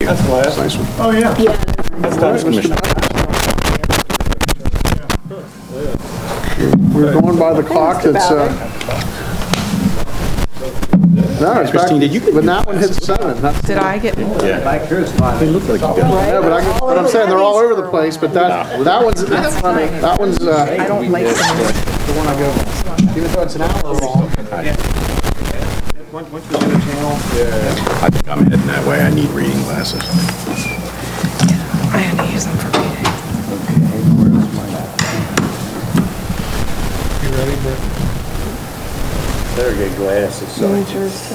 That's the last. Nice one. Oh, yeah. Yeah. That's Times Commissioner. We're going by the clock. It's, no, it's back. Christine, did you- But that one hit 7. Did I get? Yeah. They look like you got Yeah, but I'm saying they're all over the place, but that one's, that one's, I don't like them. the one I go by. Even though it's an hour long. Once we do the channel. I think I'm heading that way. I need reading glasses. I had to use them for reading. You ready, Brett? Better get glasses. So Need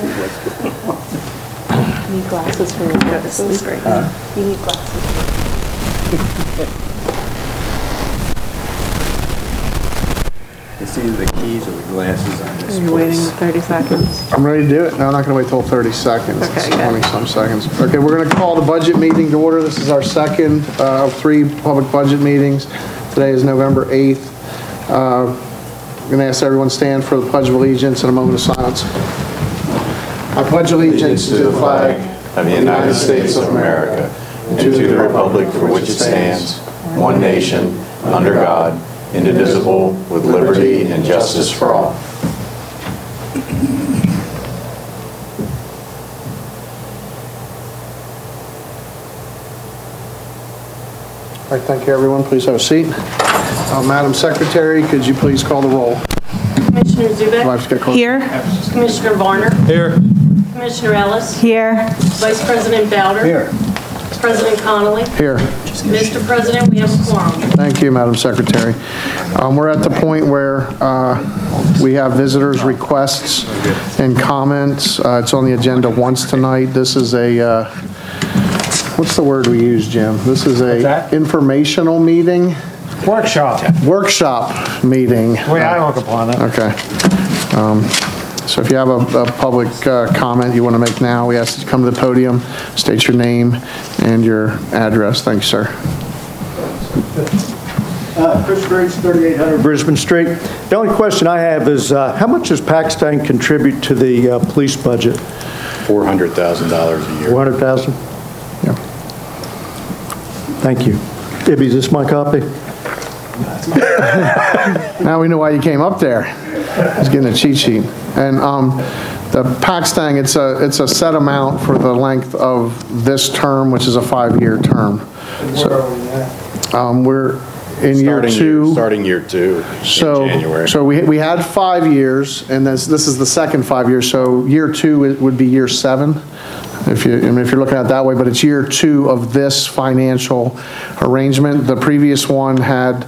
glasses for your glasses right now. You need glasses. It's either the keys or the glasses on this. You're waiting 30 seconds. I'm ready to do it. No, I'm not going to wait till 30 seconds. Okay, It's good. 20-some seconds. Okay, we're going to call the budget meeting to order. This is our second of 3 public budget meetings. Today is November 8th. I'm going to ask everyone to stand for the Pledge of Allegiance and a moment of silence. I pledge allegiance to the flag Of the United States of America and to the republic for which it stands, one nation, under God, indivisible, with liberty and justice for all. All right, thank you, everyone. Please have a seat. Madam Secretary, could you please call the roll? Commissioner Do I Zubek, have to get close? Here? Commissioner Varner, Here. Commissioner Ellis, Here. Vice President Bowder. Here. President Connolly. Here. Mr. President, we have a quorum. Thank you, Madam Secretary. We're at the point where we have visitors' requests and comments. It's on the agenda once tonight. This is a, what's the word we use, Jim? This is a that? informational meeting, Workshop. workshop meeting. Wait, I don't look upon it. Okay. So if you have a public comment you want to make now, we ask you to come to the podium, state your name and your address. Thanks, sir. Chris Graves, 3800 Brisbane Street. The only question I have is, how much does Pakistan contribute to the police budget? $400,000 a year. 400,000? Yeah. Thank you. Ibby, is this my copy? Now we know why you came up there. He's getting a cheat sheet. And the Pakistan, it's a set amount for the length of this term, which is a 5-year term. So, we're in year 2. Starting year 2 in January. So we had 5 years, and this is the second 5 years. So year 2 it would be year 7, if you're looking at it that way. But it's year 2 of this financial arrangement. The previous one had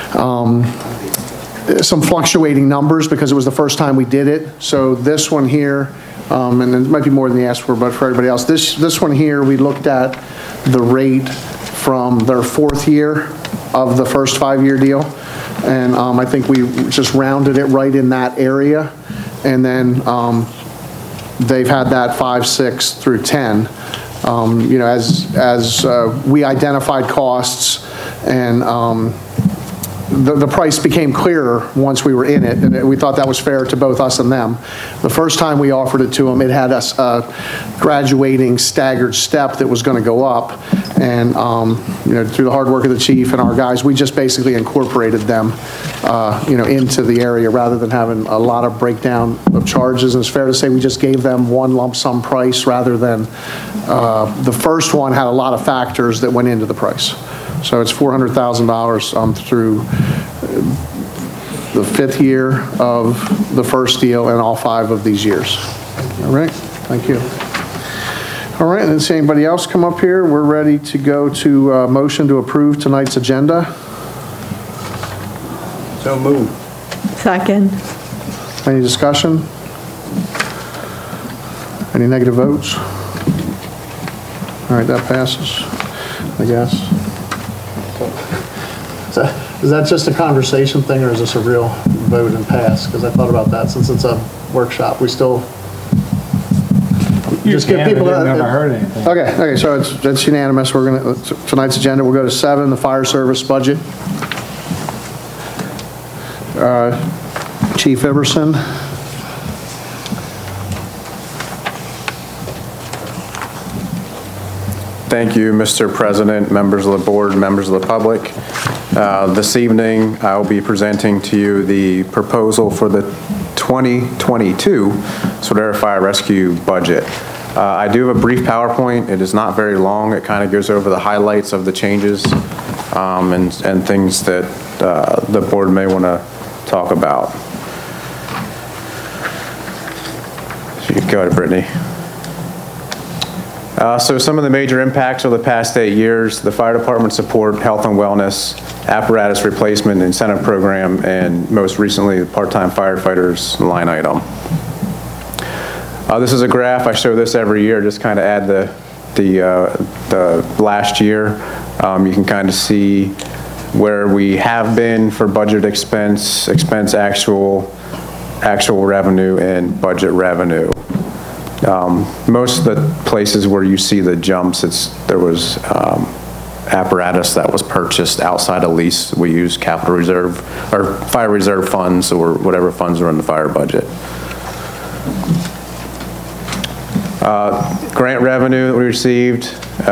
some fluctuating numbers because it was the first time we did it. So this one here, and it might be more than they asked for, but for everybody else, this one here, we looked at the rate from their 4th year of the first 5-year deal. And I think we just rounded it right in that area. And then they've had that 5, 6 through 10. You know, as we identified costs and the price became clearer once we were in it, and we thought that was fair to both us and them. The first time we offered it to them, it had a graduating staggered step that was going to go up, and you know, through the hard work of the chief and our guys, we just basically incorporated them, you know, into the area rather than having a lot of breakdown of charges. And it's fair to say we just gave them one lump sum price rather than the first one had a lot of factors that went into the price. So it's $400,000 through the 5th year of the first deal and all 5 of these years. All right, thank you. All right, and see anybody else come up here? We're ready to go to motion to approve tonight's agenda. So move. Second. Any discussion? Any negative votes? All right, that passes, I guess. Is that just a conversation thing, or is this a real vote and pass? Because I thought about that, since it's a workshop, we still just give people. I've never heard anything. Okay, so it's unanimous. We're gonna, tonight's agenda, we'll go to 7, the fire service budget. Chief Iverson. Thank you, Mr. President, members of the board, members of the public. This evening, I will be presenting to you the proposal for the 2022 Sodera Fire Rescue budget. I do have a brief PowerPoint. It is not very long. It kind of goes over the highlights of the changes and things that the board may want to talk about. So you can go ahead, Brittany. So some of the major impacts over the past 8 years: the fire department support, health and wellness, apparatus replacement, incentive program, and most recently the part-time firefighters line item. This is a graph. I show this every year, just kind of add the last year. You can kind of see where we have been for budget expense actual revenue, and budget revenue. Most of the places where you see the jumps, there was apparatus that was purchased outside of lease. We use capital reserve or fire reserve funds or whatever funds are in the fire budget. Grant revenue that we received,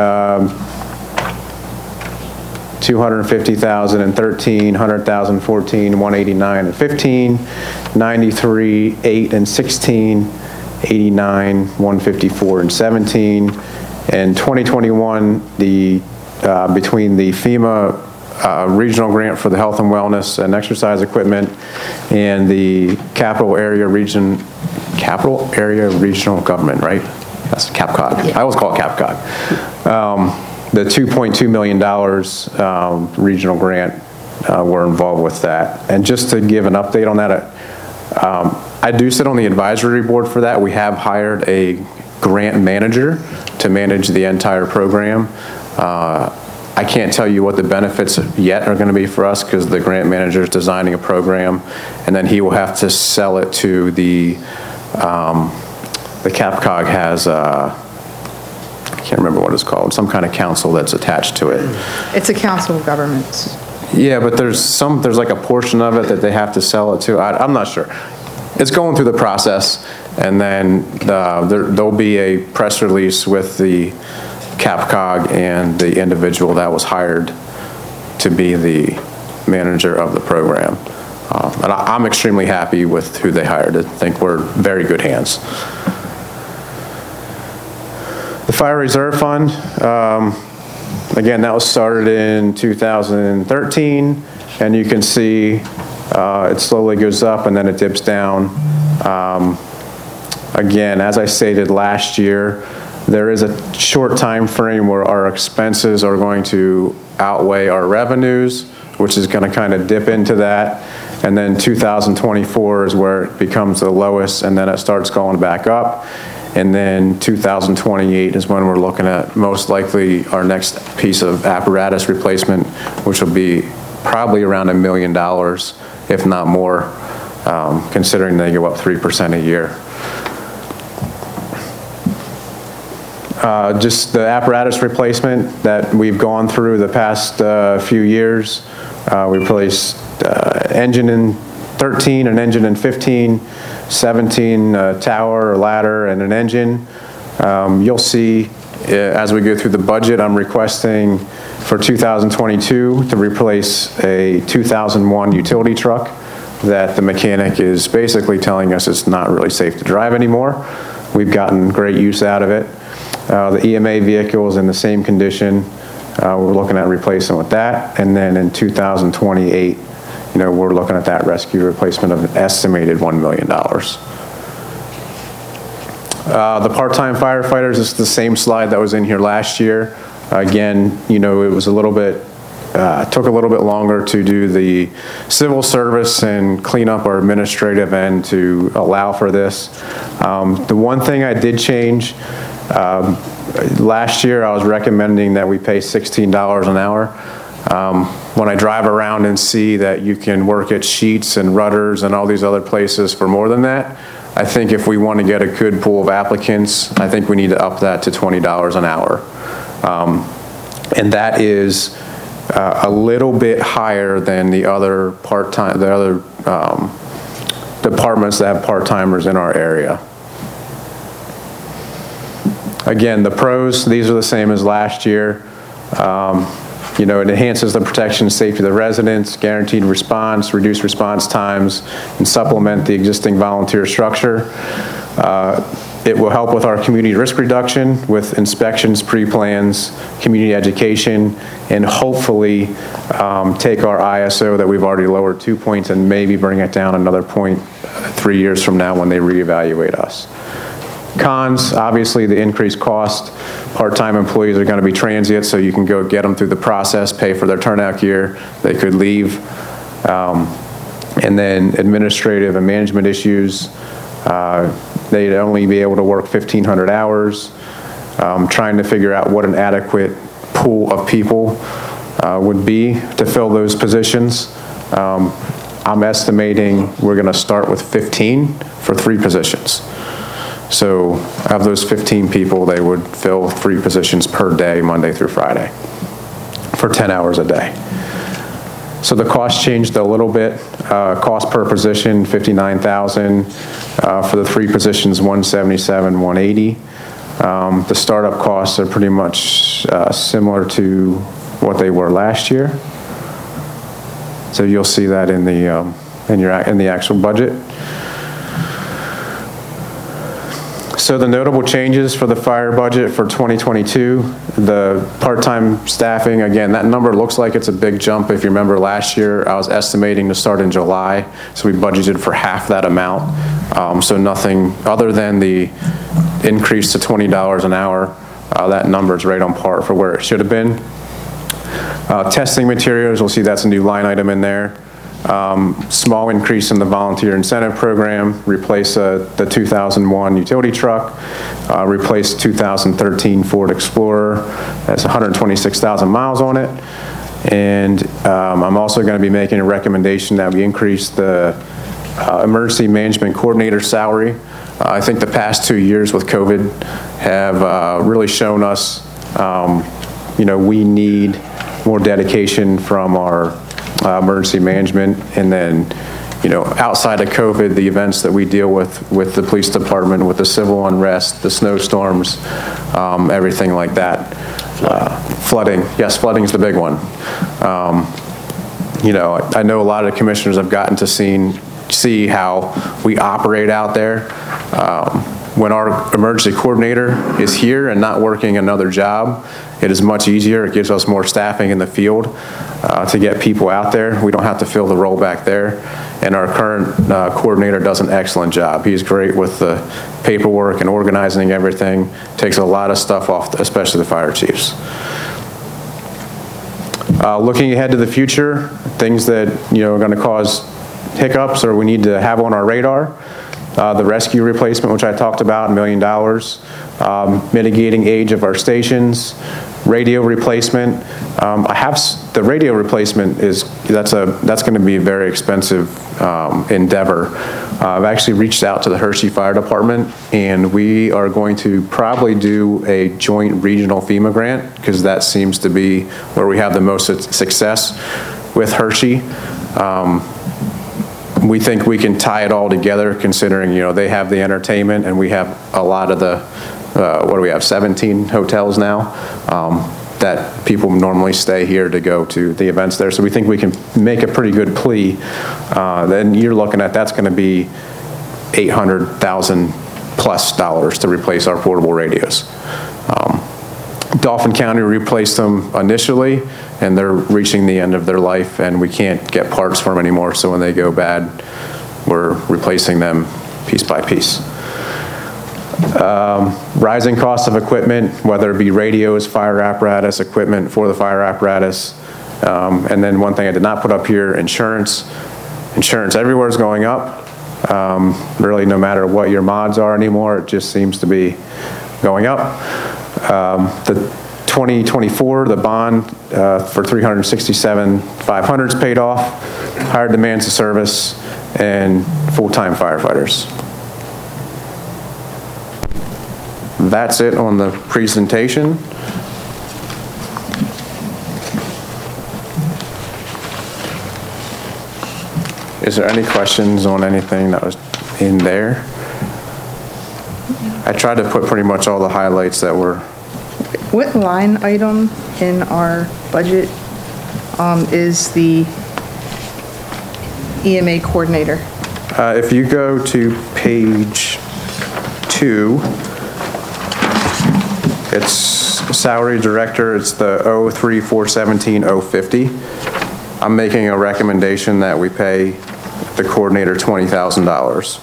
$250,000 and 13, $100,000, 14, 189 and 15, 93, 8 and 16, 89, 154 and 17. In 2021, between the FEMA regional grant for the health and wellness and exercise equipment and the capital area regional government, right? That's CAPCOG. Yeah. I always call it CAPCOG. The $2.2 million regional grant were involved with that. And just to give an update on that, I do sit on the advisory board for that. We have hired a grant manager to manage the entire program. I can't tell you what the benefits yet are going to be for us because the grant manager is designing a program, and then he will have to sell it to the CAPCOG has, I can't remember what it's called, some kind of council that's attached to it. It's a council of governments. Yeah, but there's like a portion of it that they have to sell it to. I'm not sure. It's going through the process, and then there'll be a press release with the CAPCOG and the individual that was hired to be the manager of the program. And I'm extremely happy with who they hired. I think we're in very good hands. The Fire Reserve Fund, again, that was started in 2013, and you can see it slowly goes up and then it dips down. Again, as I stated last year, there is a short time frame where our expenses are going to outweigh our revenues, which is going to kind of dip into that. And then 2024 is where it becomes the lowest, and then it starts going back up. And then 2028 is when we're looking at most likely our next piece of apparatus replacement, which will be probably around $1 million, if not more, considering they go up 3% a year. Just the apparatus replacement that we've gone through the past few years. We replaced engine in 13, an engine in 15, 17 tower or ladder and an engine. You'll see as we go through the budget, I'm requesting for 2022 to replace a 2001 utility truck that the mechanic is basically telling us it's not really safe to drive anymore. We've gotten great use out of it. The EMA vehicle is in the same condition. We're looking at replacing with that. And then in 2028, we're looking at that rescue replacement of an estimated $1 million. The part-time firefighters is the same slide that was in here last year. Again, it was a little bit, took a little bit longer to do the civil service and clean up our administrative end to allow for this. The one thing I did change, last year I was recommending that we pay $16 an hour. When I drive around and see that you can work at Sheets and Rudders and all these other places for more than that, I think if we want to get a good pool of applicants, I think we need to up that to $20 an hour. And that is a little bit higher than the other departments that have part-timers in our area. Again, the pros, these are the same as last year. You know, it enhances the protection and safety of the residents, guaranteed response, reduced response times, and supplement the existing volunteer structure. It will help with our community risk reduction with inspections, pre-plans, community education, and hopefully take our ISO that we've already lowered 2 points and maybe bring it down another point 3 years from now when they reevaluate us. Cons, obviously the increased cost. Part-time employees are going to be transient, so you can go get them through the process, pay for their turnout gear, they could leave. And then administrative and management issues. They'd only be able to work 1,500 hours. Trying to figure out what an adequate pool of people would be to fill those positions. I'm estimating we're going to start with 15 for 3 positions. So of those 15 people, they would fill 3 positions per day, Monday through Friday, for 10 hours a day. So the cost changed a little bit. Cost per position, $59,000. For the 3 positions, $177,000, $180,000. The startup costs are pretty much similar to what they were last year. So you'll see that in the actual budget. So the notable changes for the fire budget for 2022, the part-time staffing, again, that number looks like it's a big jump. If you remember last year, I was estimating to start in July, so we budgeted for half that amount. So nothing other than the increase to $20 an hour, that number is right on par for where it should have been. Testing materials, you'll see that's a new line item in there. Small increase in the volunteer incentive program, replace the 2001 utility truck, replace 2013 Ford Explorer. That's 126,000 miles on it. And I'm also going to be making a recommendation that we increase the emergency management coordinator salary. I think the past 2 years with COVID have really shown us, you know, we need more dedication from our emergency management. And then, you know, outside of COVID, the events that we deal with the police department, with the civil unrest, the snowstorms, everything like that. Flooding, yes, flooding is the big one. You know, I know a lot of the commissioners have gotten to see how we operate out there. When our emergency coordinator is here and not working another job, it is much easier. It gives us more staffing in the field to get people out there. We don't have to fill the role back there. And our current coordinator does an excellent job. He's great with the paperwork and organizing everything. Takes a lot of stuff off, especially the fire chiefs. Looking ahead to the future, things that, you know, are going to cause hiccups or we need to have on our radar. The rescue replacement, which I talked about, $1 million. Mitigating age of our stations. Radio replacement. The radio replacement that's going to be a very expensive endeavor. I've actually reached out to the Hershey Fire Department, and we are going to probably do a joint regional FEMA grant because that seems to be where we have the most success with Hershey. We think we can tie it all together, considering, you know, they have the entertainment and we have a lot of the, what do we have, 17 hotels now that people normally stay here to go to the events there. So we think we can make a pretty good plea. Then you're looking at, that's going to be $800,000 plus to replace our portable radios. Dauphin County replaced them initially, and they're reaching the end of their life, and we can't get parts for them anymore, so when they go bad, we're replacing them piece by piece. Rising cost of equipment, whether it be radios, fire apparatus, equipment for the fire apparatus, and then one thing I did not put up here, insurance. Insurance everywhere is going up. Really, no matter what your mods are anymore, it just seems to be going up. The 2024, the bond for $367,500 is paid off, higher demands of service, and full-time firefighters. That's it on the presentation. Is there any questions on anything that was in there? I tried to put pretty much all the highlights that were, What line item in our budget is the EMA coordinator? if you go to page 2, it's salary director, it's the 03417-050. I'm making a recommendation that we pay the coordinator $20,000.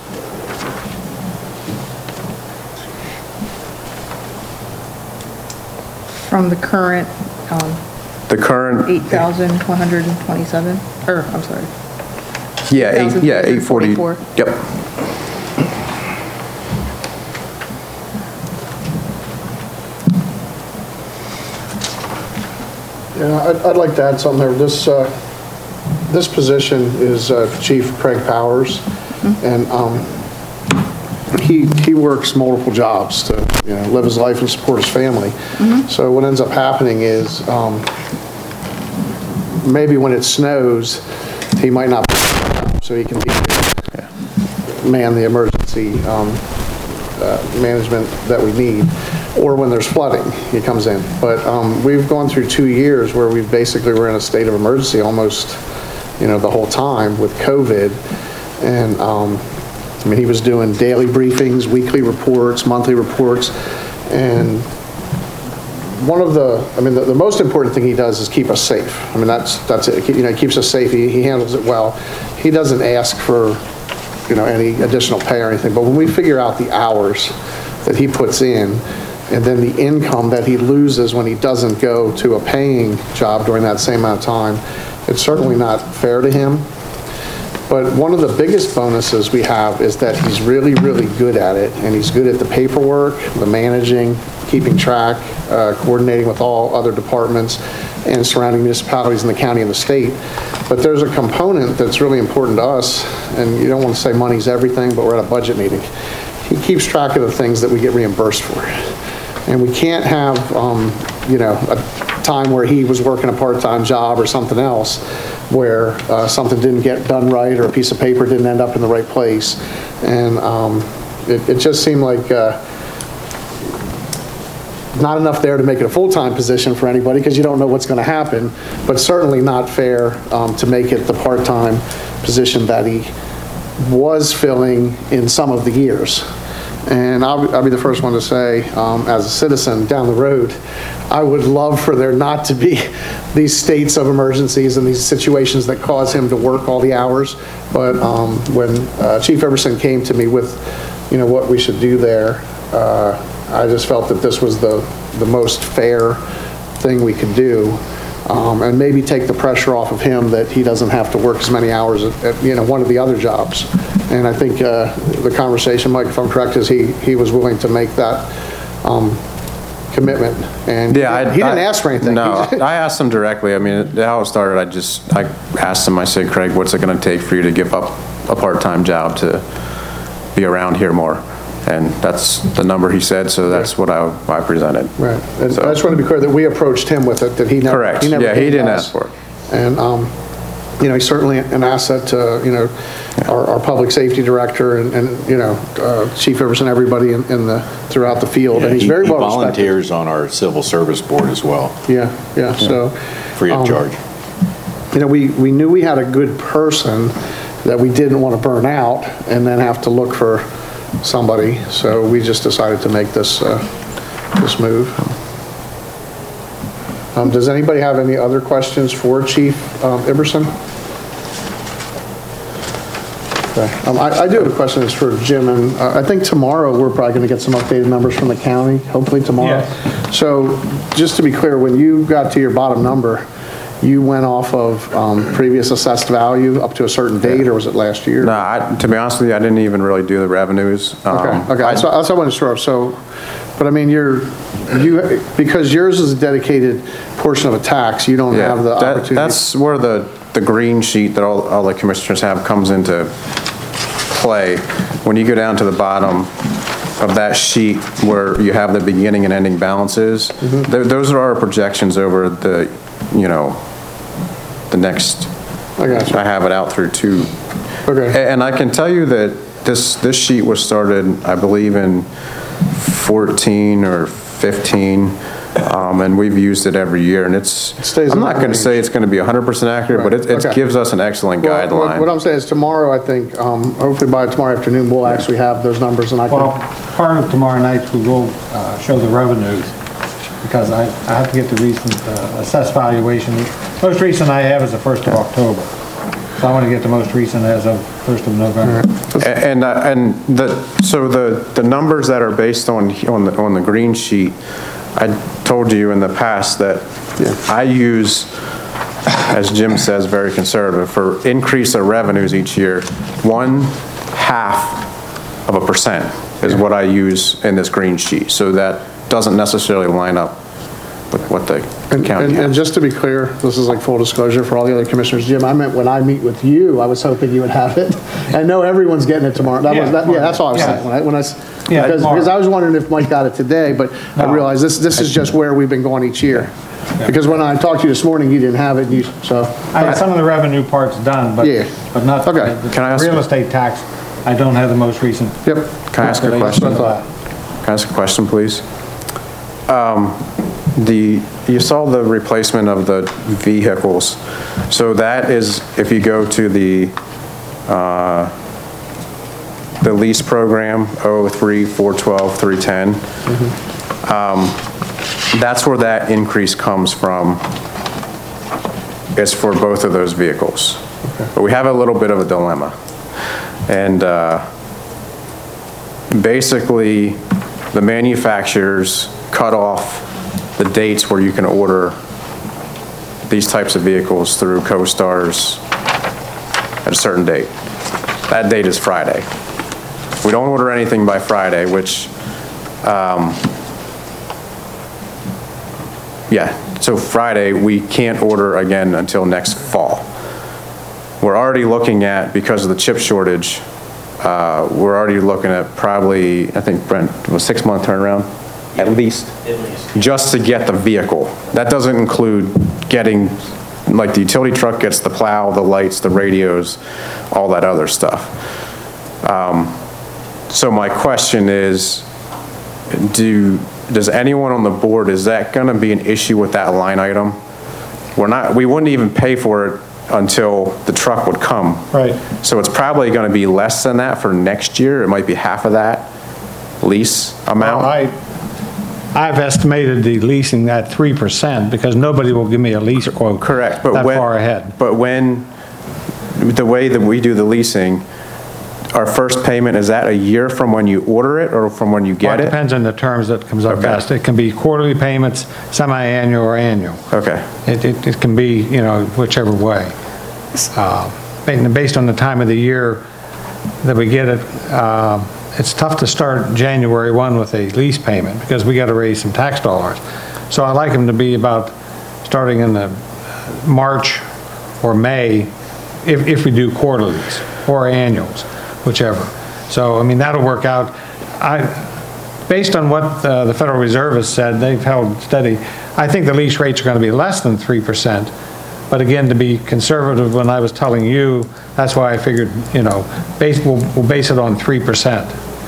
From the current The current, 8,127, or, I'm sorry. yeah, 840. 8,344. Yep. Yeah, I'd like to add something there. This position is Chief Craig Powers, and he works multiple jobs to, live his life and support his family. So what ends up happening is, maybe when it snows, he might not, so he can man the emergency management that we need, or when there's flooding, he comes in. But we've gone through 2 years where we've basically were in a state of emergency almost, the whole time with COVID. And I mean, he was doing daily briefings, weekly reports, monthly reports, and one of the most important thing he does is keep us safe. I mean, that's it. He keeps us safe. He handles it well. He doesn't ask for, any additional pay or anything. But when we figure out the hours that he puts in, and then the income that he loses when he doesn't go to a paying job during that same amount of time, it's certainly not fair to him. But one of the biggest bonuses we have is that he's really, really good at it, and he's good at the paperwork, the managing, keeping track, coordinating with all other departments and surrounding municipalities in the county and the state. But there's a component that's really important to us, and you don't want to say money's everything, but we're at a budget meeting. He keeps track of the things that we get reimbursed for. And we can't have, a time where he was working a part-time job or something else where something didn't get done right or a piece of paper didn't end up in the right place. And it just seemed like not enough there to make it a full-time position for anybody because you don't know what's going to happen, but certainly not fair to make it the part-time position that he was filling in some of the years. And I'll be the first one to say, as a citizen down the road, I would love for there not to be these states of emergencies and these situations that cause him to work all the hours. But when Chief Everson came to me with, what we should do there, I just felt that this was the most fair thing we could do. And maybe take the pressure off of him that he doesn't have to work as many hours at one of the other jobs. And I think the conversation, Mike, if I'm correct, is he was willing to make that commitment. And he didn't ask for anything. No, I asked him directly. I mean, how it started, I asked him, I said, Craig, what's it going to take for you to give up a part-time job to be around here more? And that's the number he said, so that's what I presented. Right. And So- I just want to be clear that we approached him with it, that he never. Correct. He never Yeah, he came to didn't us. ask for it. And, he's certainly an asset to, our public safety director and Chief Everson, everybody throughout the field. And he's very well respected. He volunteers on our civil service board as well, Yeah, so. free of charge. We knew we had a good person that we didn't want to burn out and then have to look for somebody, so we just decided to make this move. Does anybody have any other questions for Chief Iverson? Okay. I do have a question that's for Jim, and I think tomorrow we're probably going to get some updated numbers from the county, hopefully tomorrow. Yes. So just to be clear, when you got to your bottom number, you went off of previous assessed value up to a certain date, or was it last year? No, to be honest with you, I didn't even really do the revenues. Okay, so I wasn't sure. So, but I mean, because yours is a dedicated portion of a tax, you don't have the opportunity. That's where the green sheet that all the commissioners have comes into play. When you go down to the bottom of that sheet where you have the beginning and ending balances, those are our projections over the next, I got you. I have it out through 2. Okay. And I can tell you that this sheet was started, I believe, in 14 or 15, and we've used it every year, and stays I'm in not that going to say it's going to be 100% accurate, but it Okay. gives us an excellent Well, guideline. What I'm saying is tomorrow, I think, hopefully by tomorrow afternoon, we'll actually have those numbers and I Well, can, part of tomorrow night, we will show the revenues, because I have to get the recent assessed valuation. Most recent I have is the 1st of October. So I want to get the most recent as of 1st of November. So the numbers that are based on the green sheet, I told you in the past that I use, as Jim says, very conservative, for increase of revenues each year, 0.5% is what I use in this green sheet. So that doesn't necessarily line up with what the county and has. just to be clear, this is like full disclosure for all the other commissioners, Jim, I meant when I meet with you, I was hoping you would have it. I know everyone's getting it tomorrow. Yeah, That's all I was yeah. saying. Yeah, Because tomorrow. I was wondering if Mike got it today, but I No. realized this is just where we've been going each year. Because when I talked to you this morning, you didn't have it, so. I had some of the revenue parts done, but Yeah. not the Okay. Can I ask real you- estate tax. I don't have the most recent. Yep. Can I ask a question? Can I ask a question, please? You saw the replacement of the vehicles. So that is, if you go to the lease program, 03, 412, 310, that's where that increase comes from. It's for both of those vehicles. But we have a little bit of a dilemma. And basically, the manufacturers cut off the dates where you can order these types of vehicles through CoStars at a certain date. That date is Friday. We don't order anything by Friday, which, so Friday, we can't order again until next fall. We're already looking at, because of the chip shortage, we're already looking at probably, I think, Brent, a 6-month turnaround? At least. Just to get the vehicle. That doesn't include getting, like the utility truck gets the plow, the lights, the radios, all that other stuff. So my question is, does anyone on the board, is that gonna be an issue with that line item? We wouldn't even pay for it until the truck would come. Right. So it's probably gonna be less than that for next year. It might be half of that lease amount. I've estimated the leasing at 3% because nobody will give me a lease quote. Correct, but that when, far ahead. But when, the way that we do the leasing, our first payment, is that a year from when you order it or from when you Well, get it it? depends on the terms that comes up Okay. best. It can be quarterly payments, semi-annual, or annual. Okay, It can be, whichever way. Based on the time of the year that we get it, it's tough to start January 1 with a lease payment because we got to raise some tax dollars. So I like them to be about starting in the March or May if we do quarterlies or annuals, whichever. So, that'll work out. Based on what the Federal Reserve has said, they've held steady. I think the lease rates are going to be less than 3%. But again, to be conservative, when I was telling you, that's why I figured, we'll base it on 3%,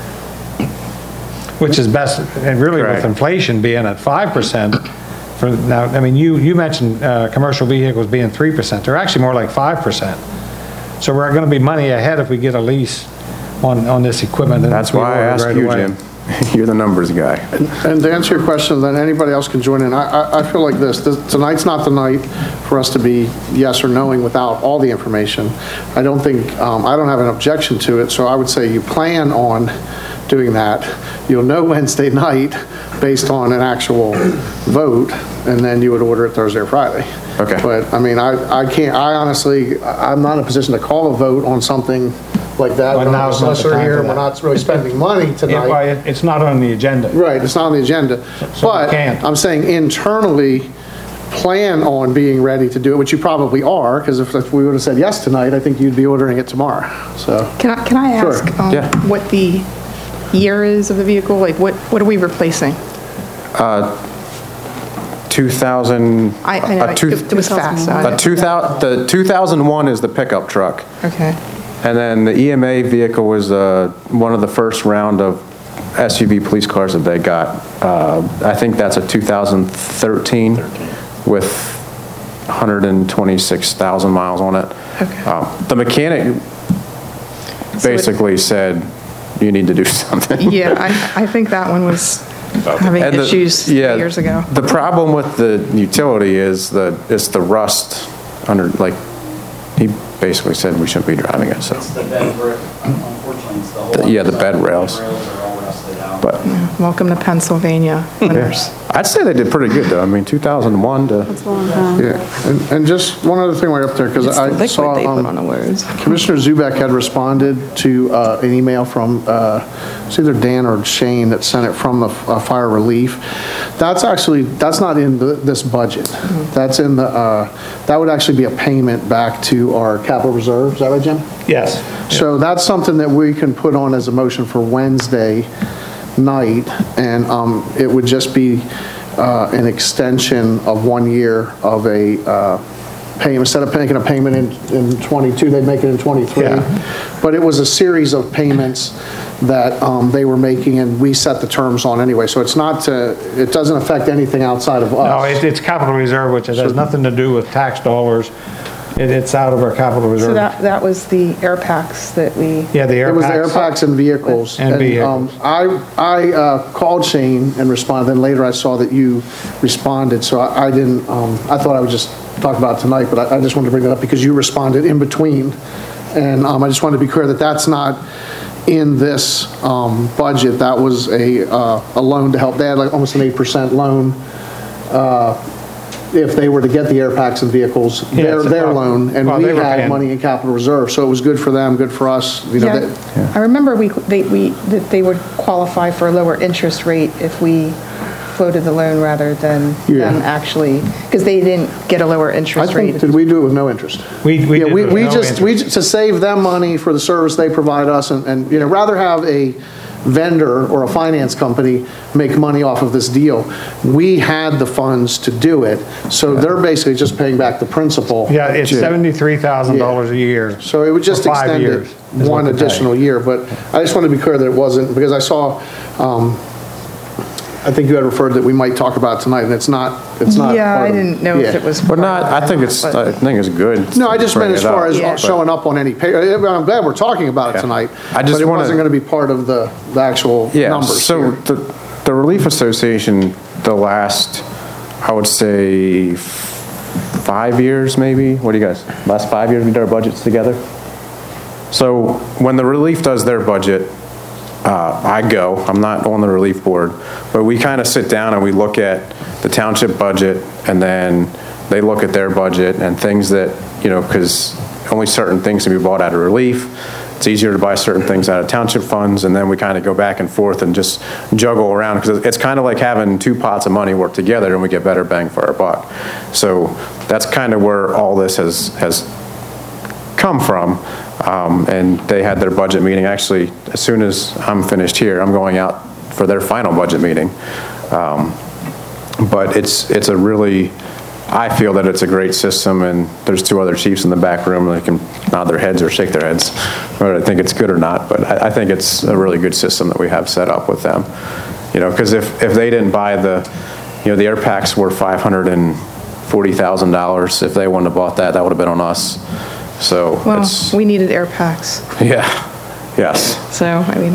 which is best, and really with Right. inflation being at 5%. For now, you mentioned commercial vehicles being 3%. They're actually more like 5%. So we're going to be money ahead if we get a lease on this equipment. and that's we why I order asked right you, away. Jim. You're the numbers guy. And to answer your question, then anybody else can join in. I feel like tonight's not the night for us to be yes or knowing without all the information. I don't have an objection to it, so I would say you plan on doing that. You'll know Wednesday night based on an actual vote, and then you would order it Thursday or Friday. Okay. But, I'm not in a position to call a vote on something like that. But now's not the Unless we're time here for and we're that. not really spending money tonight. It's not on the agenda. Right, it's not on the agenda. So we But can't. I'm saying internally, plan on being ready to do it, which you probably are, because if we would have said yes tonight, I think you'd be ordering it tomorrow, so. Can I Sure. ask Yeah. what the year is of the vehicle? Like, what are we replacing? 2000. I know, it was fast. so I didn't- The 2001 is the pickup truck. Okay, And then the EMA vehicle was one of the first round of SUV police cars that they got, I think that's a 2013 with 126,000 miles on it. Okay. The mechanic basically said, you need to do something. Yeah, I think that one was having And issues years ago. The problem with the utility is it's the rust under, like, he basically said we shouldn't be driving it, so. It's the bed brick, unfortunately, it's the whole. Yeah, the bed rails. The rails are all rusted out. But Welcome to Pennsylvania, winners. I'd say they did pretty good, though. I mean, 2001 to, Yeah, and just one other thing while you're up there, because It's the I liquid saw they put on the words. Commissioner Zubek had responded to an email from, it's either Dan or Shane that sent it from the fire relief. That's not in this budget. That's in that would actually be a payment back to our capital reserve. Is that right, Jim? Yes. So that's something that we can put on as a motion for Wednesday night, and it would just be an extension of 1 year of a payment. Instead of making a payment in 22, they'd make it in 23. Yeah. But it was a series of payments that they were making, and we set the terms on anyway. So it's not, it doesn't affect anything outside of us. No, it's capital reserve, which has nothing to do with tax dollars. It's out of our capital So reserve. that was the air packs that we, Yeah, the air It was the air packs. packs and vehicles. And vehicles. I called Shane and responded, then later I saw that you responded, so I didn't, I thought I would just talk about it tonight, but I just wanted to bring that up because you responded in between. And I just wanted to be clear that that's not in this budget. That was a loan to help. They had like almost an 8% loan if they were to get the air packs and vehicles, Yeah, their loan, and well, we they were had paying. money in capital reserve, so it was good for them, good for us, you know. yeah, I remember that they would qualify for a lower interest rate if we floated the loan rather than Yeah. them actually, because they didn't get a lower I interest think, rate. did we do it with no interest? We Yeah, did with we no just, interest. to save them money for the service they provide us, and, you know, rather have a vendor or a finance company make money off of this deal. We had the funds to do it, so they're basically just paying back the principal. Yeah, it's $73,000 a year. So it would just for 5 extend it years is what one they pay. additional year, but I just wanted to be clear that it wasn't, because I saw, I think you had referred that we might talk about it tonight, and it's not Yeah, part I of- didn't know if yeah. it was. but not, I think it's good. No, I just meant as far Yeah. as showing up on any pay, I'm glad we're talking about it Yeah. tonight, I but just it wanna- wasn't going to be part of the actual Yeah, numbers so here. the Relief Association, the last, I would say, 5 years maybe? What do you guys, last 5 years we did our budgets together? So when the Relief does their budget, I go, I'm not on the Relief Board, but we kind of sit down and we look at the township budget, and then they look at their budget and things that, you know, because only certain things can be bought out of Relief. It's easier to buy certain things out of township funds, and then we kind of go back and forth and just juggle around, because it's kind of like having two pots of money work together and we get better bang for our buck. So that's kind of where all this has come from. And they had their budget meeting. Actually, as soon as I'm finished here, I'm going out for their final budget meeting. But it's a really, I feel that it's a great system, and there's two other chiefs in the back room that can nod their heads or shake their heads, whether I think it's good or not, but I think it's a really good system that we have set up with them. You know, because if they didn't buy the air packs were $540,000. If they wouldn't have bought that, that would have been on us. So Well, it's, we needed air packs, yeah, yes. so, I mean,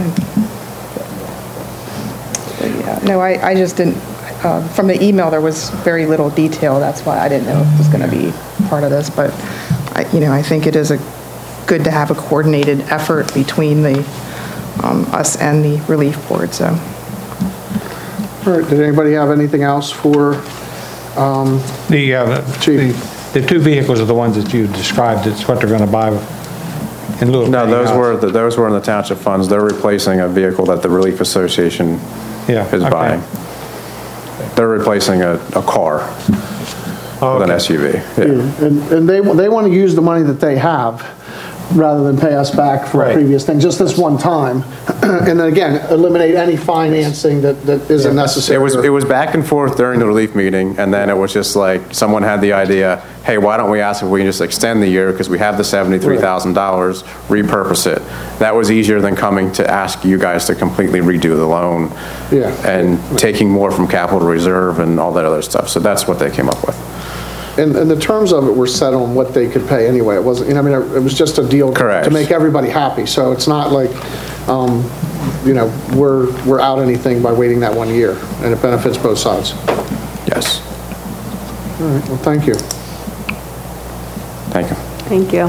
yeah, no, I just didn't, from the email, there was very little detail, that's why I didn't know if it was gonna be part of this, but, I think it is good to have a coordinated effort between us and the Relief Board, so. All right, did anybody have anything else for, Chief? The two vehicles are the ones that you described. It's what they're going to buy in lieu of No, paying those us. were in the township funds. They're replacing a vehicle that the Relief Association Yeah, is okay. buying. They're replacing a car with an Okay. SUV. Yeah. and they want to use the money that they have, rather than pay us back for a Right. previous thing, just this one time. And then again, eliminate any financing that isn't necessary. It was back and forth during the relief meeting, and then it was just like, someone had the idea, hey, why don't we ask if we can just extend the year, because we have the $73,000, repurpose it. That was easier than coming to ask you guys to completely redo the loan. Yeah. And taking more from capital reserve and all that other stuff. So that's what they came up with. And the terms of it were set on what they could pay anyway. It wasn't, I mean, it was just a deal Correct. to make everybody happy. So it's not like, we're out anything by waiting that 1 year, and it benefits both sides. Yes. All right, well, thank you. Thank you. Thank you.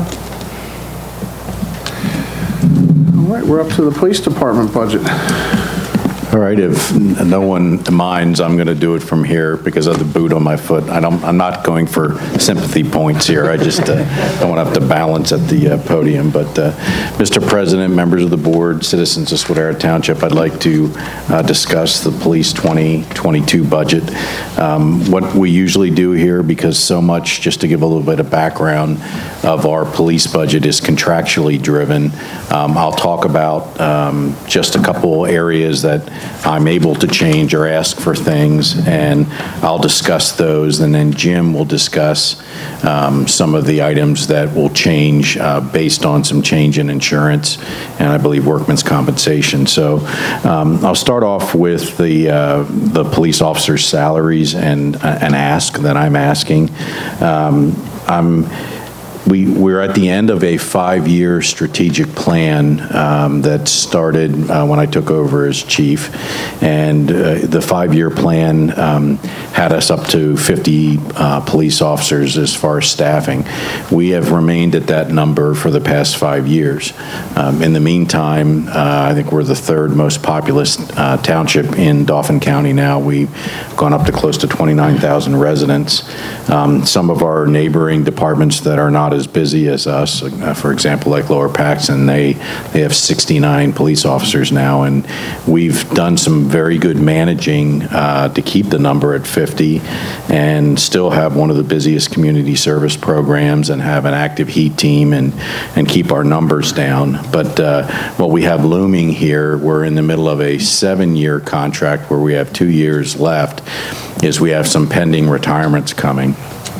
All right, we're up to the police department budget. All right, if no one minds, I'm going to do it from here because of the boot on my foot. I'm not going for sympathy points here. I just don't want to have to balance at the podium. But Mr. President, members of the board, citizens of Swedera Township, I'd like to discuss the police 2022 budget. What we usually do here, because so much, just to give a little bit of background of our police budget is contractually driven. I'll talk about just a couple areas that I'm able to change or ask for things, and I'll discuss those, and then Jim will discuss some of the items that will change based on some change in insurance and I believe workman's compensation. So I'll start off with the police officers' salaries and an ask that I'm asking. We're at the end of a 5-year strategic plan that started when I took over as chief, and the 5-year plan had us up to 50 police officers as far as staffing. We have remained at that number for the past 5 years. In the meantime, I think we're the third most populous township in Dauphin County now. We've gone up to close to 29,000 residents. Some of our neighboring departments that are not as busy as us, for example, like Lower Paxton, they have 69 police officers now, and we've done some very good managing to keep the number at 50 and still have one of the busiest community service programs and have an active heat team and keep our numbers down. But what we have looming here, we're in the middle of a 7-year contract where we have 2 years left, is we have some pending retirements coming.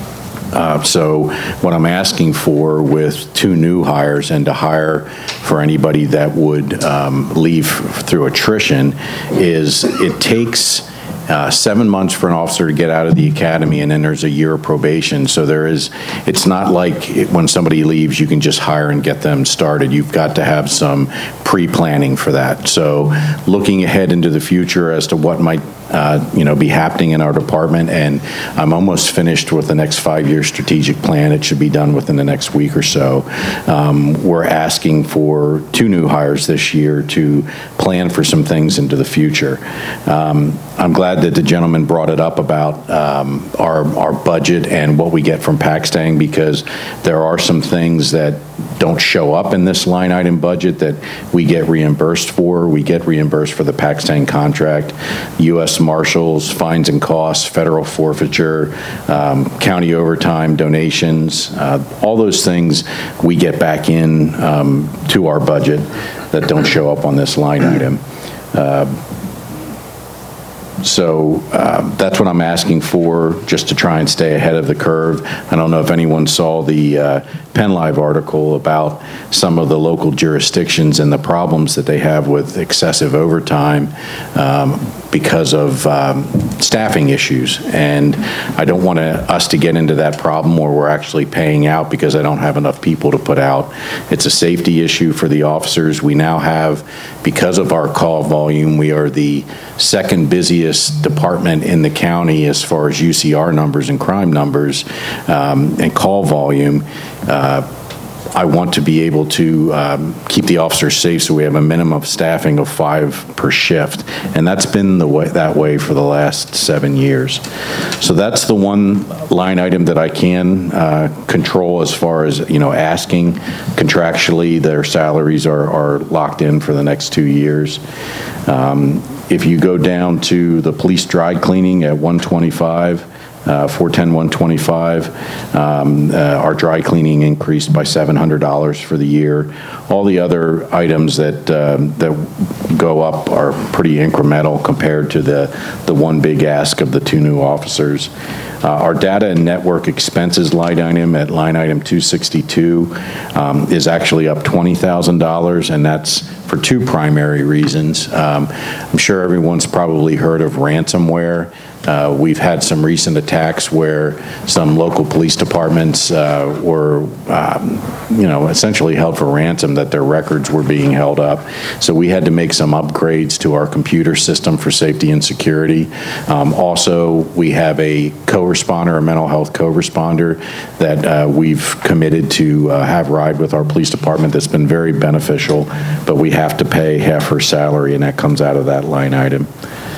So what I'm asking for with 2 new hires and to hire for anybody that would leave through attrition is it takes 7 months for an officer to get out of the academy, and then there's a year of probation. So it's not like when somebody leaves, you can just hire and get them started. You've got to have some pre-planning for that. So looking ahead into the future as to what might be happening in our department, and I'm almost finished with the next 5-year strategic plan. It should be done within the next week or so. We're asking for 2 new hires this year to plan for some things into the future. I'm glad that the gentleman brought it up about our budget and what we get from Paxtang, because there are some things that don't show up in this line item budget that we get reimbursed for. We get reimbursed for the Paxtang contract, U.S. Marshals, fines and costs, federal forfeiture, county overtime, donations, all those things we get back in to our budget that don't show up on this line item. So that's what I'm asking for, just to try and stay ahead of the curve. I don't know if anyone saw the PennLive article about some of the local jurisdictions and the problems that they have with excessive overtime because of staffing issues. And I don't want us to get into that problem where we're actually paying out because I don't have enough people to put out. It's a safety issue for the officers. We now have, because of our call volume, we are the second busiest department in the county as far as UCR numbers and crime numbers and call volume. I want to be able to keep the officers safe, so we have a minimum staffing of 5 per shift, and that's been that way for the last 7 years. So that's the one line item that I can control as far as asking. Contractually, their salaries are locked in for the next 2 years. If you go down to the police dry cleaning at 125, 410-125. Our dry cleaning increased by $700 for the year. All the other items that go up are pretty incremental compared to the one big ask of the 2 new officers. Our data and network expenses line item at line item 262 is actually up $20,000, and that's for 2 primary reasons. I'm sure everyone's probably heard of ransomware. We've had some recent attacks where some local police departments were, essentially held for ransom, that their records were being held up. So we had to make some upgrades to our computer system for safety and security. Also, we have a co-responder, a mental health co-responder that we've committed to have ride with our police department. That's been very beneficial, but we have to pay half her salary, and that comes out of that line item.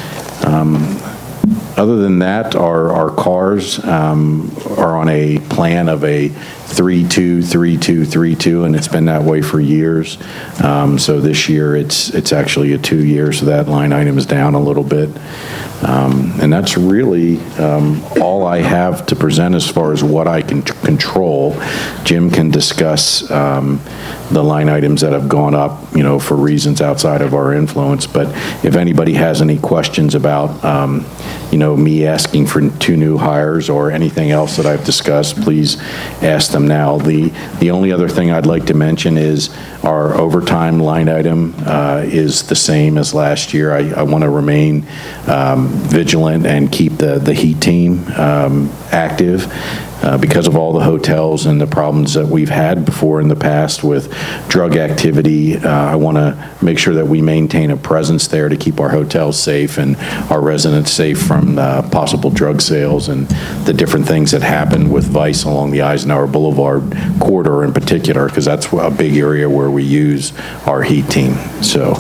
Other than that, our cars are on a plan of a 3-2-3-2-3-2, and it's been that way for years. So this year, it's actually a 2 year, so that line item is down a little bit. And that's really all I have to present as far as what I can control. Jim can discuss the line items that have gone up, for reasons outside of our influence. But if anybody has any questions about, me asking for 2 new hires or anything else that I've discussed, please ask them now. The only other thing I'd like to mention is our overtime line item is the same as last year. I want to remain vigilant and keep the heat team active. Because of all the hotels and the problems that we've had before in the past with drug activity, I want to make sure that we maintain a presence there to keep our hotels safe and our residents safe from possible drug sales and the different things that happen with Vice along the Eisenhower Boulevard corridor in particular, because that's a big area where we use our heat team. So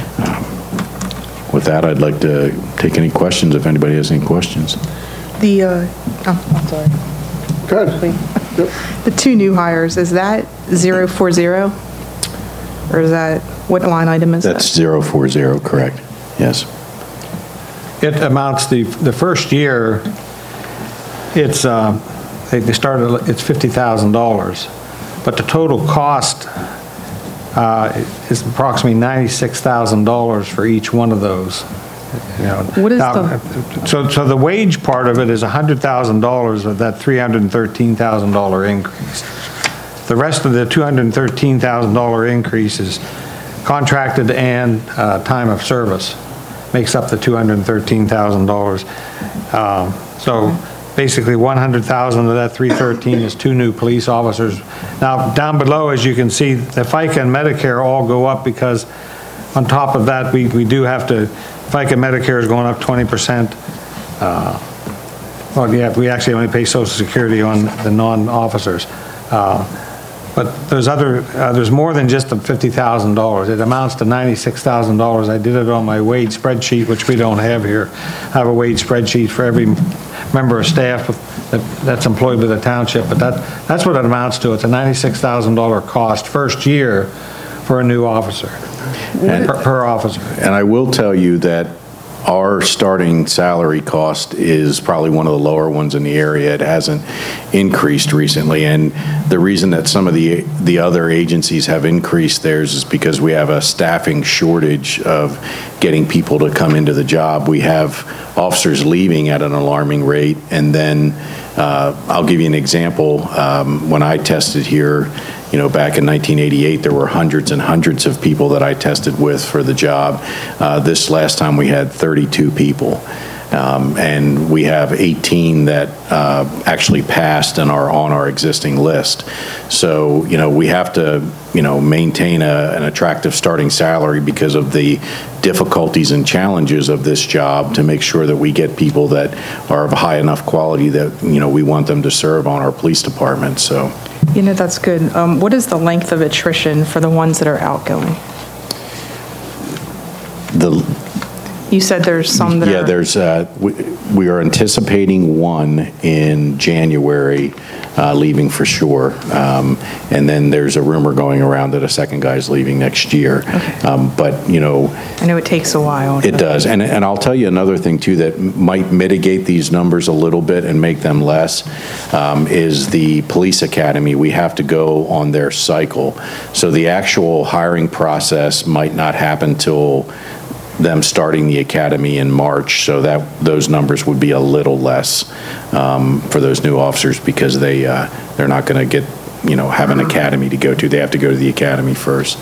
with that, I'd like to take any questions if anybody has any questions. I'm sorry. Go ahead. The 2 new hires, is that 040? Or is that, what line item is that? That's 040, correct? Yes. It amounts, the first year, it's, they started, it's $50,000, but the total cost is approximately $96,000 for each one of those. What is So the wage part of it is $100,000 of that $313,000 increase. The rest of the $213,000 increase is contracted and time of service, makes up the $213,000. So basically $100,000 of that $313,000 is 2 new police officers. Now, down below, as you can see, the FICA and Medicare all go up because on top of that, we do have to, FICA Medicare is going up 20%. Well, yeah, we actually only pay Social Security on the non-officers. But there's more than just the $50,000. It amounts to $96,000. I did it on my wage spreadsheet, which we don't have here. I have a wage spreadsheet for every member of staff that's employed with the township, but that's what it amounts to. It's a $96,000 cost first year for a new officer, per officer. And I will tell you that our starting salary cost is probably one of the lower ones in the area. It hasn't increased recently, and the reason that some of the other agencies have increased theirs is because we have a staffing shortage of getting people to come into the job. We have officers leaving at an alarming rate, and then I'll give you an example. When I tested here, back in 1988, there were hundreds and hundreds of people that I tested with for the job. This last time we had 32 people. And we have 18 that actually passed and are on our existing list. So, we have to, maintain an attractive starting salary because of the difficulties and challenges of this job to make sure that we get people that are of high enough quality that, we want them to serve on our police department, so. That's good. What is the length of attrition for the ones that are outgoing? You said there's some that are... Yeah, there's, we are anticipating one in January, leaving for sure. And then there's a rumor going around that a second guy's leaving next year. But, you know... I know it takes a while. It does. And I'll tell you another thing, too, that might mitigate these numbers a little bit and make them less, is the police academy. We have to go on their cycle. So the actual hiring process might not happen till them starting the academy in March, so that those numbers would be a little less for those new officers, because they're not going to get, you know, have an academy to go to. They have to go to the academy first.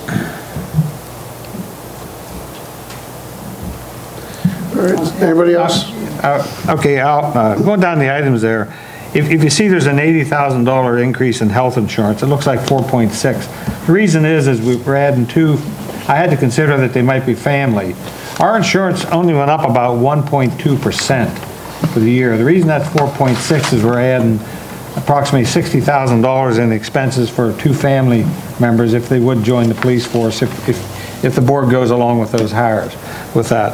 All right, anybody else? Okay, going down the items there, if you see there's an $80,000 increase in health insurance, it looks like 4.6. The reason is we're adding two. I had to consider that they might be family. Our insurance only went up about 1.2% for the year. The reason that's 4.6 is we're adding approximately $60,000 in expenses for two family members if they would join the police force, if the board goes along with those hires, with that.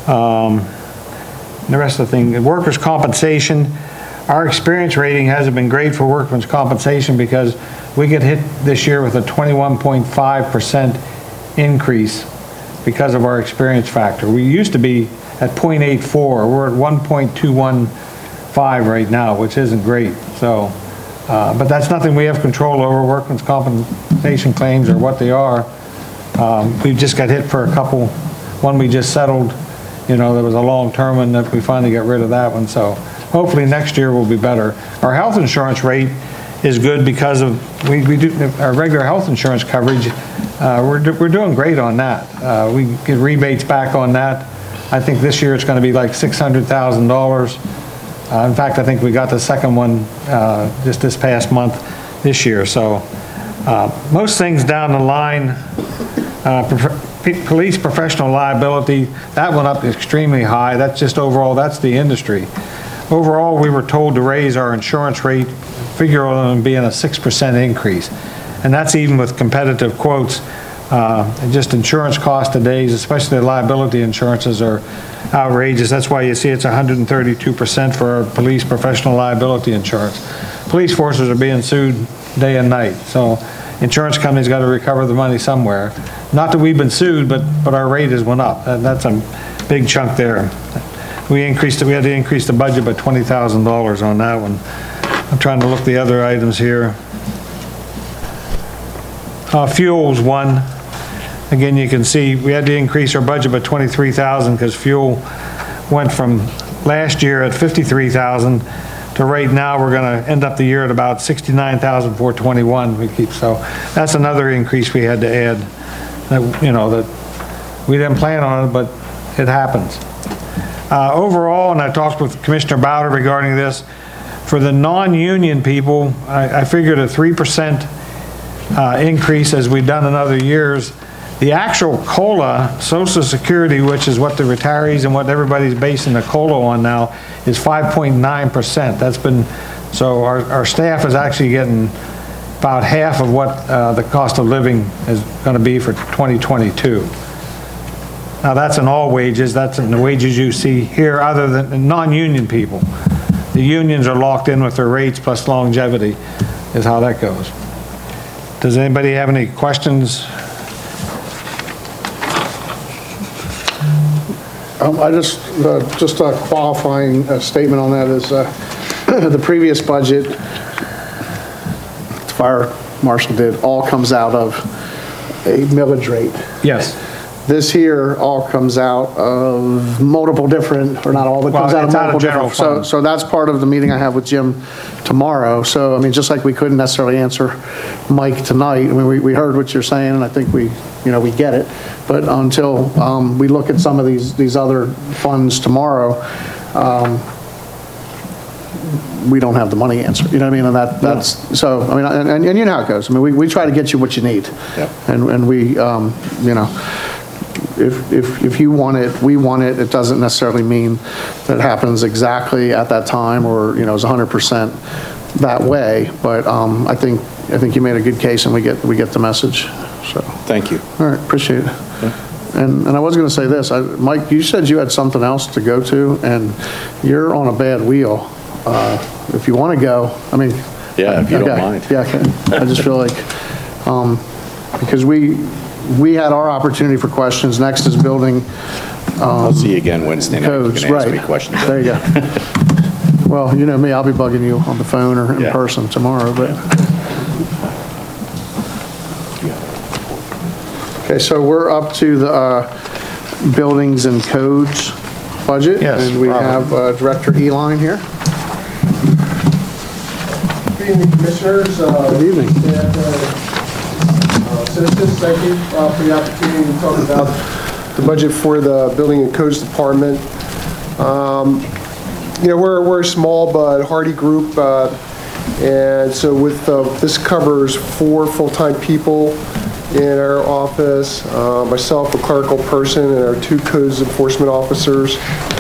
The rest of the thing, workers' compensation, our experience rating hasn't been great for workers' compensation because we get hit this year with a 21.5% increase because of our experience factor. We used to be at 0.84. We're at 1.215 right now, which isn't great. So, but that's nothing we have control over, workers' compensation claims or what they are. We just got hit for a couple. One we just settled, you know, there was a long-term one that we finally got rid of that one. So hopefully next year will be better. Our health insurance rate is good because of, we do our regular health insurance coverage. We're doing great on that. We get rebates back on that. I think this year it's going to be like $600,000. In fact, I think we got the second one just this past month this year. So most things down the line, police professional liability, that went up extremely high. That's just overall, that's the industry. Overall, we were told to raise our insurance rate, figure on being a 6% increase. And that's even with competitive quotes. Just insurance cost today, especially liability insurances, are outrageous. That's why you see it's 132% for our police professional liability insurance. Police forces are being sued day and night. So insurance companies got to recover the money somewhere. Not that we've been sued, but our rate has went up. That's a big chunk there. We had to increase the budget by $20,000 on that one. I'm trying to look the other items here. Fuel's one. Again, you can see we had to increase our budget by $23,000 because fuel went from last year at $53,000 to right now we're going to end up the year at about $69,421. So that's another increase we had to add. That, you know, that we didn't plan on it, but it happens. Overall, and I talked with Commissioner Bowder regarding this, for the non-union people, I figured a 3% increase as we've done in other years. The actual COLA, Social Security, which is what the retirees and what everybody's basing the COLA on now, is 5.9%. That's been, so our staff is actually getting about half of what the cost of living is going to be for 2022. Now that's in all wages, that's in the wages you see here other than the non-union people. The unions are locked in with their rates plus longevity is how that goes. Does anybody have any questions? I just a qualifying statement on that is the previous budget, the fire marshal did, all comes out of a millage rate. Yes. This here all comes out of multiple different, or not all, but comes out of multiple different. So that's part of the meeting I have with Jim tomorrow. So, I mean, just like we couldn't necessarily answer Mike tonight, I mean, we heard what you're saying, and I think we get it. But until we look at some of these other funds tomorrow, we don't have the money answer, you know what I mean? And that's, so, I mean, and you know how it goes. I mean, we try to get you what you need. Yep. And we, you know, if you want it, we want it. It doesn't necessarily mean that it happens exactly at that time or, you know, it's 100% that way. But I think you made a good case and we get the message. So Thank you. all right, appreciate it. And I was going to say this, Mike, you said you had something else to go to, and you're on a bad wheel. If you want to go, I mean. Yeah, if you don't okay, mind. Yeah, okay. I just feel like, because we had our opportunity for questions. Next is building I'll see you again Wednesday night. You codes, can ask right. me questions. There you go. Well, you know me, I'll be bugging you on the phone or in Yeah. person tomorrow, but. Okay, so we're up to the buildings and codes budget. Yes, And we Robert. have Director Eline here. Good evening, Commissioners. Good evening. And citizens, thank you for the opportunity to talk about the budget for the Building and Codes Department. You know, we're a small but hardy group, and so with this covers 4 full-time people in our office, myself, a clerical person, and our 2 codes enforcement officers.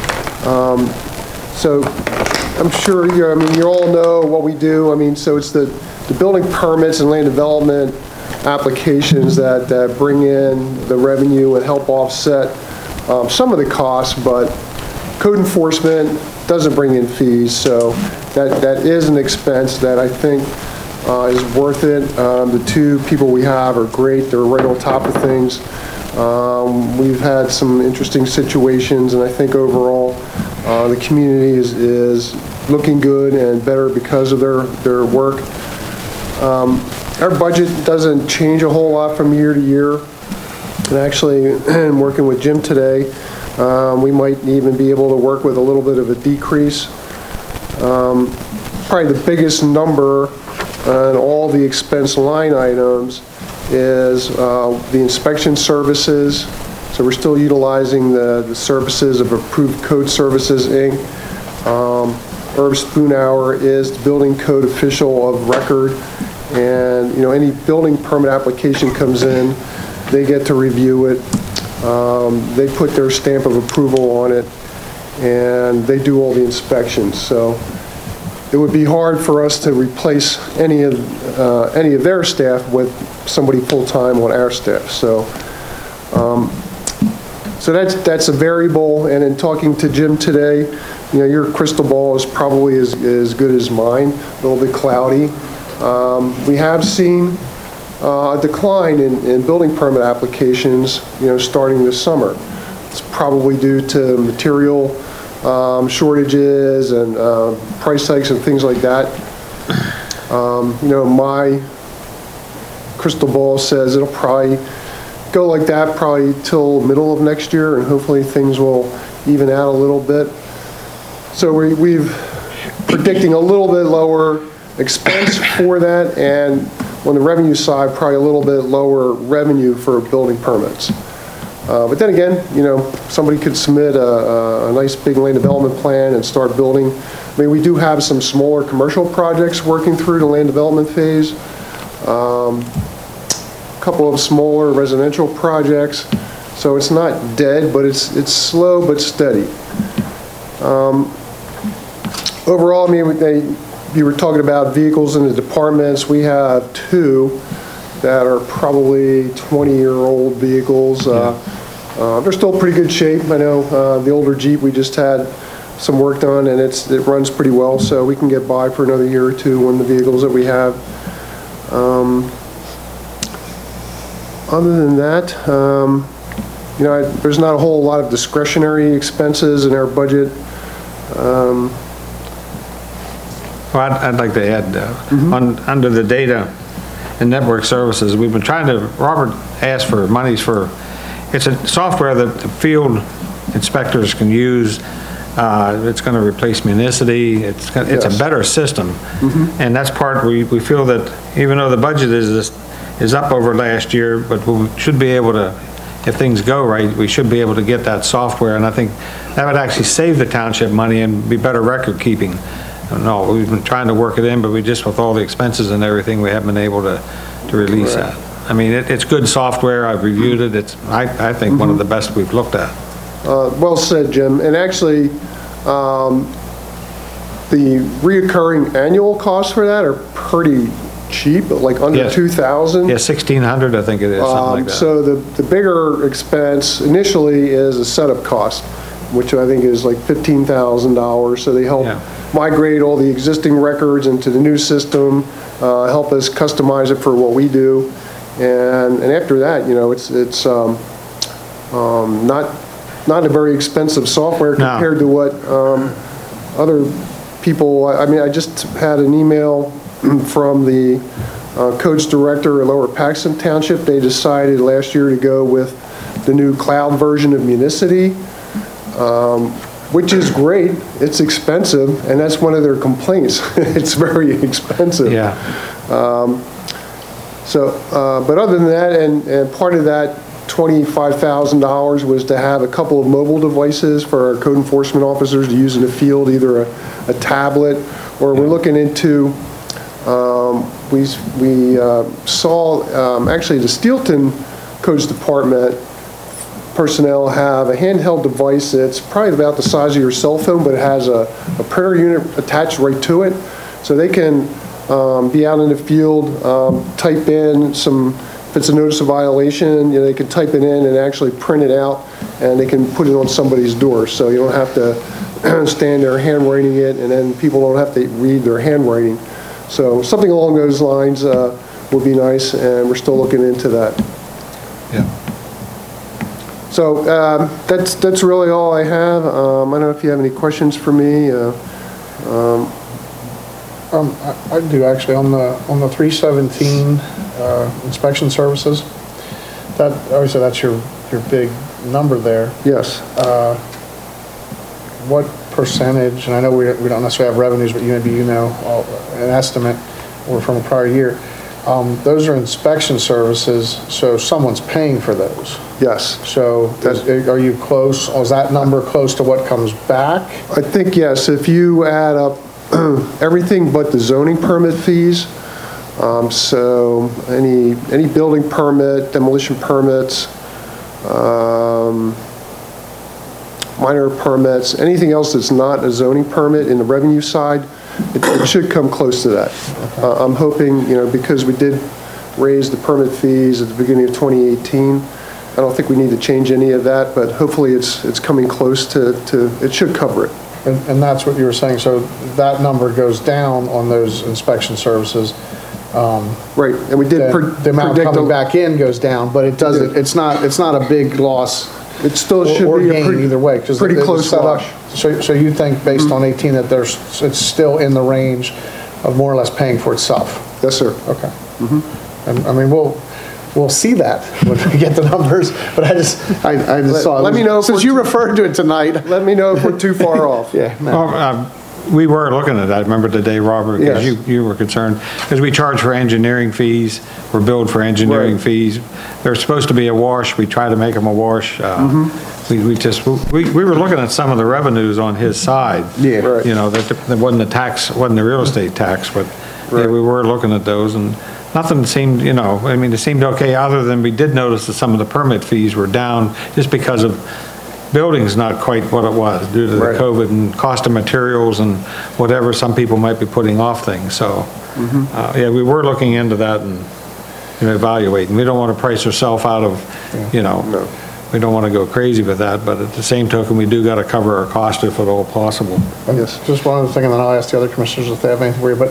So I'm sure you all know what we do. I mean, so it's the building permits and land development applications that bring in the revenue and help offset some of the costs, but code enforcement doesn't bring in fees, so that is an expense that I think is worth it. The 2 people we have are great. They're right on top of things. We've had some interesting situations, and I think overall the community is looking good and better because of their work. Our budget doesn't change a whole lot from year to year. And actually, in working with Jim today, we might even be able to work with a little bit of a decrease. Probably the biggest number on all the expense line items is the inspection services. So we're still utilizing the services of Approved Code Services, Inc. Irv Spoonhour is the building code official of record, and any building permit application comes in, they get to review it. They put their stamp of approval on it, and they do all the inspections. So it would be hard for us to replace any of their staff with somebody full-time on our staff. So that's a variable. And in talking to Jim today, your crystal ball is probably as good as mine, a little bit cloudy. We have seen a decline in building permit applications, starting this summer. It's probably due to material shortages and price hikes and things like that. My crystal ball says it'll probably go like that till middle of next year, and hopefully things will even out a little bit. So we've predicting a little bit lower expense for that, and on the revenue side, probably a little bit lower revenue for building permits. But then again, somebody could submit a nice big land development plan and start building. I mean, we do have some smaller commercial projects working through the land development phase. A couple of smaller residential projects. So it's not dead, but it's slow but steady. Overall, I mean, you were talking about vehicles in the departments. We have 2 that are probably 20-year-old vehicles. They're still pretty good shape. I know the older Jeep, we just had some work done, and it runs pretty well, so we can get by for another year or 2 on the vehicles that we have. Other than that, there's not a whole lot of discretionary expenses in our budget. Well, I'd like to add, under the data and network services, we've been trying to, Robert asked for monies for, it's a software that the field inspectors can use. It's going to replace Municity. It's a better system. And that's part, we feel that even though the budget is up over last year, but we should be able to, if things go right, we should be able to get that software. And I think that would actually save the township money and be better record keeping. No, we've been trying to work it in, but we just, with all the expenses and everything, we haven't been able to release that. I mean, it's good software. I've reviewed it. It's, I think, one of the best we've looked at. Well said, Jim. And actually, the reoccurring annual costs for that are pretty cheap, like under Yes. 2,000. Yeah, 1,600, I think it is, something like that. So the bigger expense initially is a setup cost, which I think is like $15,000. So they help Yeah. migrate all the existing records into the new system, help us customize it for what we do. And after that, you know, it's not a very expensive software No. compared to what other people, I mean, I just had an email from the codes director at Lower Paxton Township. They decided last year to go with the new cloud version of Municity, which is great. It's expensive, and that's one of their complaints. It's very expensive. Yeah. But other than that, and part of that $25,000 was to have a couple of mobile devices for our code enforcement officers to use in the field, either a tablet, or we're looking into, we saw, actually the Steelton Codes Department personnel have a handheld device that's probably about the size of your cell phone, but it has a printer unit attached right to it. So they can be out in the field, type in some, if it's a notice of violation, you know, they can type it in and actually print it out, and they can put it on somebody's door. So you don't have to stand there handwriting it, and then people don't have to read their handwriting. So something along those lines would be nice, and we're still looking into that. Yeah. So that's really all I have. I don't know if you have any questions for me. I do actually, on the 317 inspection services, that, obviously that's your big number there. Yes. What percentage, and I know we don't necessarily have revenues, but maybe you know an estimate or from a prior year, those are inspection services, so someone's paying for those. Yes. So are you close, is that number close to what comes back? I think, yes, if you add up everything but the zoning permit fees, so any building permit, demolition permits, minor permits, anything else that's not a zoning permit in the revenue side, it should come close to that. I'm hoping, you know, because we did raise the permit fees at the beginning of 2018, I don't think we need to change any of that, but hopefully it's coming close to it should cover it. And that's what you were saying, so that number goes down on those inspection services. Right, and we did The amount coming back in goes down, but it doesn't, it's not a big loss. It still should or be a gain either way, because pretty close wash. So you think based on 18 that it's still in the range of more or less paying for itself? Yes, sir. Okay. And I mean, we'll see that when we get the numbers, but I just saw it. Let me know if Since you referred to it tonight. Let me know if we're too far off. Yeah. no. Well, we were looking at that, I remember the day, Robert, because Yes. you were concerned, because we charge for engineering fees, we're billed for engineering Right. fees. They're supposed to be a wash, we try to make them a wash. We were looking at some of the revenues on his side. Yeah. Right. You know, that wasn't the tax, wasn't the real estate tax, but yeah, Right. we were looking at those, and nothing seemed, you know, I mean, it seemed okay, other than we did notice that some of the permit fees were down just because of building's not quite what it was due to the Right. COVID and cost of materials and whatever, some people might be putting off things, so, yeah, we were looking into that and, you know, evaluating. We don't want to price ourselves out of, you know, we don't want to go crazy with that, but at the same token, we do got to cover our cost if at all possible. Yes. Just one other thing, and then I'll ask the other commissioners if they have anything for you, but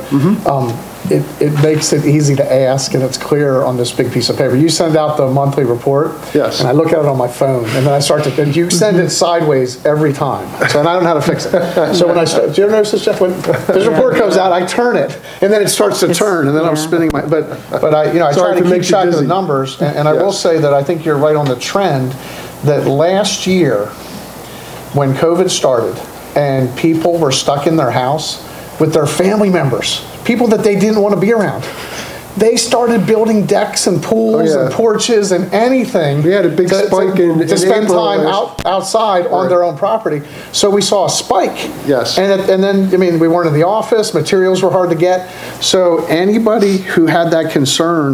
it makes it easy to ask, and it's clear on this big piece of paper. You send out the monthly report. Yes. And I look at it on my phone, and then I start to, and you send it sideways every time, so, and I don't know how to fix it. So when I start, do you ever notice this, Jeff? When this report comes out, I turn it, and then it starts to turn, and then I'm spinning my, but I, you know, I Sorry try if to it keep makes you track of the dizzy. numbers, and I will Yes. say that I think you're right on the trend, that last year, when COVID started and people were stuck in their house with their family members, people that they didn't want to be around, they started building decks and pools Oh, yeah. and porches and anything. We had a big spike in to spend April time last- outside on Right. their own property. So we saw a spike. Yes. And then, I mean, we weren't in the office, materials were hard to get. So anybody who had that concern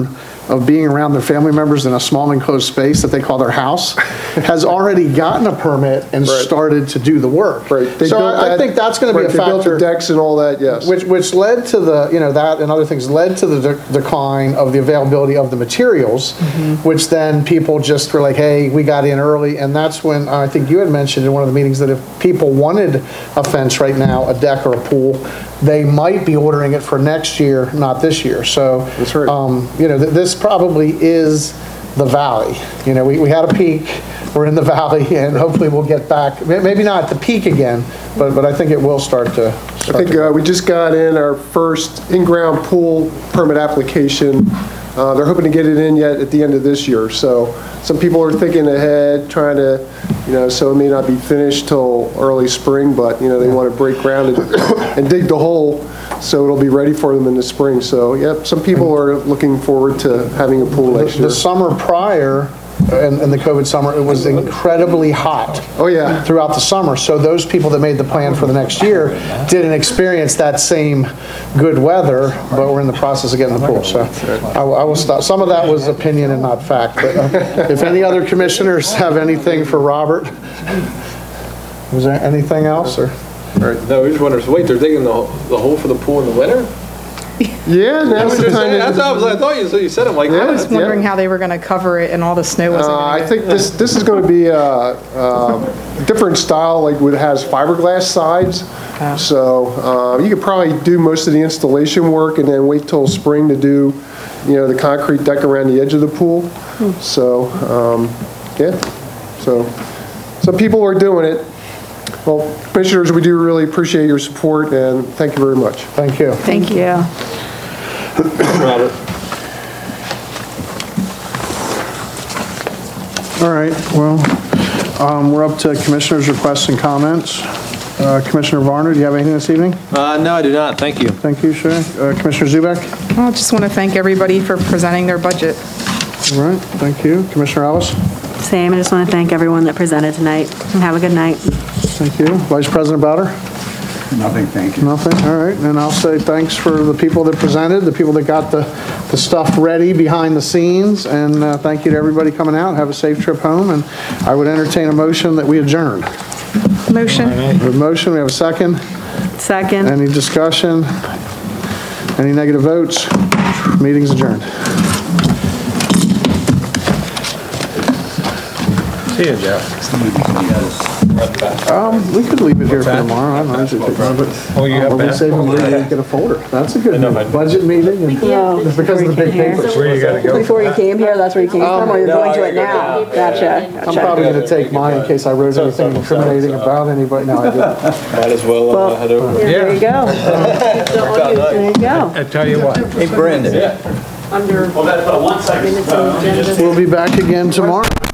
of being around their family members in a small enclosed space that they call their house, has already gotten a permit and Right. started to do the work. Right. They So built I that- think that's going to be a right, They built factor. the decks and all that, yes. Which led to the, that and other things led to the decline of the availability of the materials, which then people just were like, hey, we got in early. And that's when, I think you had mentioned in one of the meetings that if people wanted a fence right now, a deck or a pool, they might be ordering it for next year, not this year. So, That's right. this probably is the valley. We had a peak, we're in the valley, and hopefully we'll get back, maybe not at the peak again, but I think it will start to. I think we just got in our first in-ground pool permit application. They're hoping to get it in yet at the end of this year. So some people are thinking ahead, trying to, so it may not be finished till early spring, but, they want to break ground and dig the hole so it'll be ready for them in the spring. So, yep, some people are looking forward to having a pool next year. The summer prior, in the COVID summer, it was incredibly hot. Oh, yeah. Throughout the summer. So those people that made the plan for the next year didn't experience that same good weather, but we're in the process of getting the pool. So I will stop. Some of that was opinion and not fact. But if any other commissioners have anything for Robert? Was there anything else, or? No, we just wondering, so wait, they're digging the hole for the pool in the winter? Yeah, now's the time. That's what I thought you said, I'm like, Yeah. I was wondering how they were going to cover it and all the snow wasn't going I to think this is going to be a different style, like it has fiberglass sides. So you could probably do most of the installation work and then wait till spring to do, the concrete deck around the edge of the pool. So, yeah. So some people are doing it. Well, commissioners, we do really appreciate your support and thank you very much. Thank you. Thank you. Robert. All right, well, we're up to commissioners' requests and comments. Commissioner Varner, do you have anything this evening? No, I do not, thank you. Thank you, sir. Commissioner Zubek? I just want to thank everybody for presenting their budget. All right, thank you. Commissioner Ellis? Same, I just want to thank everyone that presented tonight, and have a good night. Thank you. Vice President Bowder? Nothing, thank you. Nothing, all right. And I'll say thanks for the people that presented, the people that got the stuff ready behind the scenes, and thank you to everybody coming out. Have a safe trip home, and I would entertain a motion that we adjourn. Motion. We have a motion, we have a second. Second. Any discussion? Any negative votes? Meeting's adjourned. See you, Jeff. We could leave it here for tomorrow. I don't know. I should take it. Oh, you have Or we save them later and get a folder. That's a good budget meeting. and- It's because of the big papers. Where you gotta go? Before you came here, that's where you came from, or you're going to it now? Gotcha. I'm probably going to take mine in case I wrote anything incriminating about anybody. No, I didn't. Might as well head over. There you go. There you go. I tell you what. Hey, Brandon. Under Well, that's one second. minutes and agendas. We'll be back again tomorrow.